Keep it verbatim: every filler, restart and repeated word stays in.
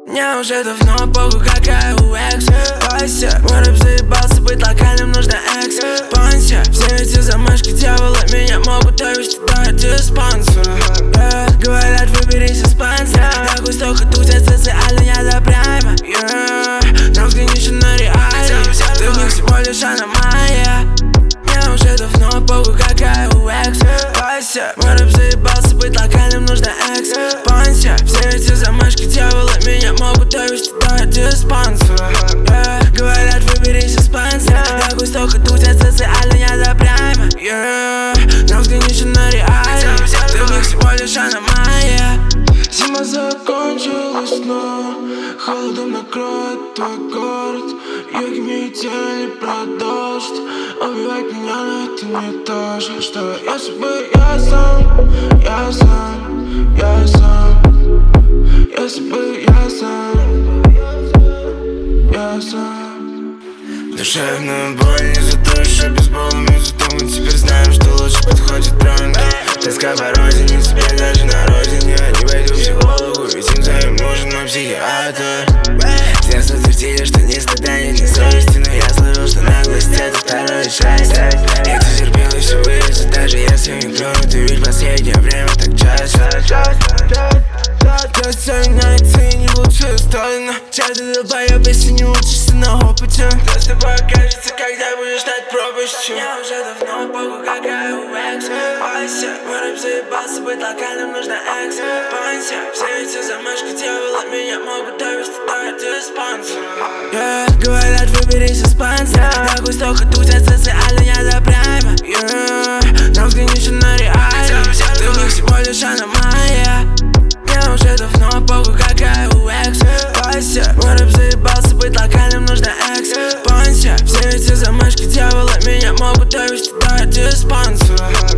Мне уже давно похуй, какая у экс. Бойся, мой рэп заебался, быть локальным нужно экспансия. Все эти замашки дьявола меня могут довести до диспансера. yeah. Говорят, выберись из панциря. Нахуй столько тут, я социально неодобряема. yeah. Но взгляни на реалии, ты в них всего лишь аномалия. Мне уже давно похуй, какая у экс. Бойся, мой рэп заебался, быть локальным нужно экспансия. Все эти замашки дьявола меня могут довести до диспансера. yeah. Говорят, выберись из панциря. Нахуй столько тут, я социально неодобряема. yeah. Но взгляни на реалии, ты в них всего лишь аномалия. Зима закончилась, но холодом накроет твой город. Юги метели продолжат убивать меня, но это не то же, что если бы я сам, я сам, я сам, если бы я сам, я сам. Душевную боль не затушишь бейсболами, зато мы теперь знаем, что лучше подходит пранк. Тоска по родине, тебе даже на родине не пойду к психологу, ведь им своим нужен мой психиатр. С детства твердили, что ни стыда нет, ни совести, но я слышал, что наглость это второе счастье. Я кто терпел и все вылезет, даже если не тронут, и ведь последнее время так часто. Я все меняется и не в лучшую сторону. Сейчас ты долбоёб, если не учишься на опыте. Кто с тобой окажется, когда будешь ждать пропастью? Мне уже давно похуй, какая у экс. Бойся, мой рэп заебался, быть локальным нужно экспансия. Все эти замашки дьявола меня могут довести до диспансера. yeah. Говорят, выберись из панциря. Нахуй столько тут, я социально неодобряема. yeah. Но взгляни на реалии, ты в них всего лишь аномалия. Мне уже давно похуй, какая у экс. Бойся, мой рэп заебался, быть локальным нужно экспансия. Все эти замашки дьявола меня могут довести до диспансера.